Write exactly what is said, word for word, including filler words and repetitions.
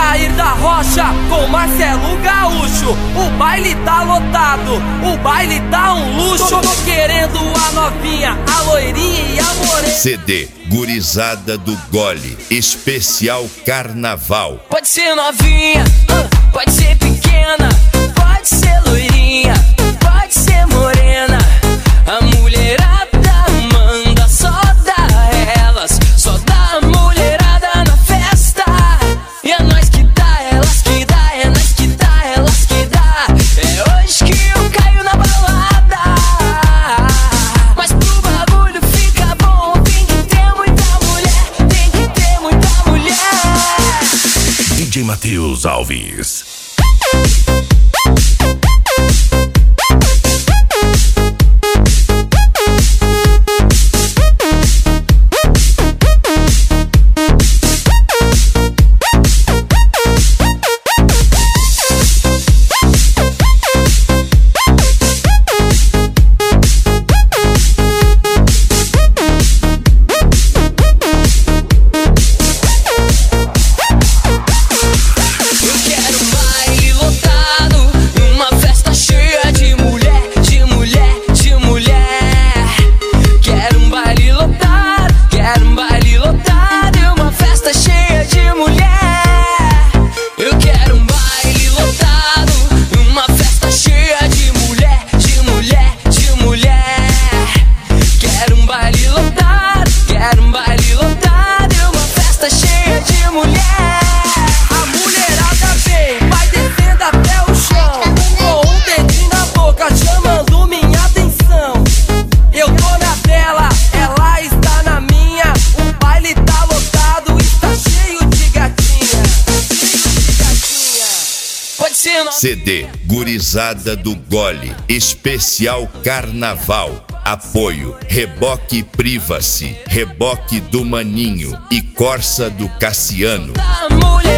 Jair da Rocha com Marcelo Gaúcho. O baile tá lotado, o baile tá um luxo. Tô, tô querendo a novinha, a loirinha e a morena. C D Gurizada do Gole, especial carnaval. Pode ser novinha, pode ser pequena, pode ser loirinha, pode ser morena. A mulherada manda, só dá elas, só dá mulherada na festa. E é nós que dá, elas que dá, é nós que dá, elas que dá. É hoje que eu caio na balada. Mas pro bagulho fica bom, tem que ter muita mulher, tem que ter muita mulher. D J Matheus Alves. C D Gurizada do Gole, especial carnaval. Apoio Reboque Privacy, Reboque do Maninho e Corsa do Cassiano.